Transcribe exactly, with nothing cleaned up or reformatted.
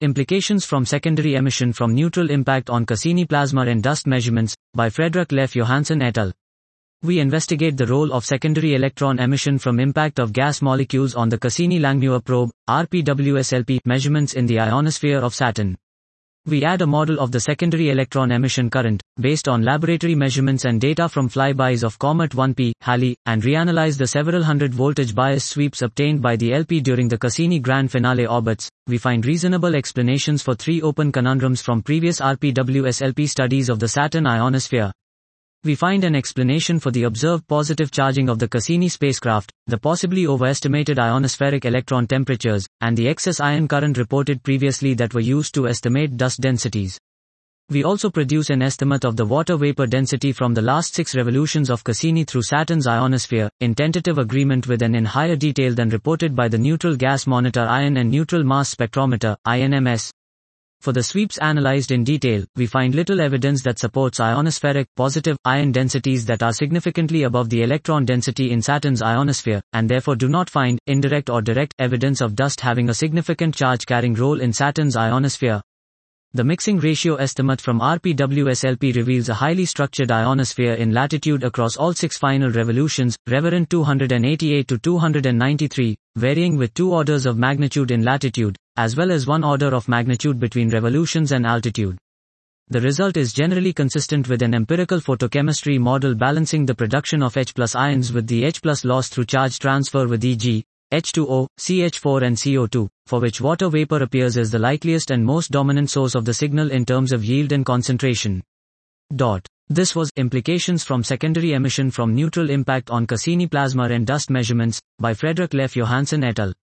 Implications from Secondary Emission from Neutral Impact on Cassini Plasma and Dust Measurements, by Fredrik Leif Johansson et al. We investigate the role of secondary electron emission from impact of gas molecules on the Cassini-Langmuir probe, R P W S L P, measurements in the ionosphere of Saturn. We add a model of the secondary electron emission current, based on laboratory measurements and data from flybys of Comet one P, Halley, and reanalyze the several hundred voltage bias sweeps obtained by the L P during the Cassini grand finale orbits. We find reasonable explanations for three open conundrums from previous R P W S L P studies of the Saturn ionosphere. We find an explanation for the observed positive charging of the Cassini spacecraft, the possibly overestimated ionospheric electron temperatures, and the excess ion current reported previously that were used to estimate dust densities. We also produce an estimate of the water vapor density from the last six revolutions of Cassini through Saturn's ionosphere, in tentative agreement with and in higher detail than reported by the Neutral Gas Monitor Ion and Neutral Mass Spectrometer, I N M S. For the sweeps analyzed in detail, we find little evidence that supports ionospheric, positive, ion densities that are significantly above the electron density in Saturn's ionosphere, and therefore do not find, indirect or direct, evidence of dust having a significant charge-carrying role in Saturn's ionosphere. The mixing ratio estimate from R P W S L P reveals a highly structured ionosphere in latitude across all six final revolutions, Reverend two eighty-eight to two ninety-three, varying with two orders of magnitude in latitude, as well as one order of magnitude between revolutions and altitude. The result is generally consistent with an empirical photochemistry model balancing the production of H plus ions with the H plus loss through charge transfer with for example H two O, C H four and C O two, for which water vapor appears as the likeliest and most dominant source of the signal in terms of yield and concentration. Dot. This was Implications from Secondary Emission from Neutral Impact on Cassini Plasma and Dust Measurements, by Fredrik Leif Johansson et al.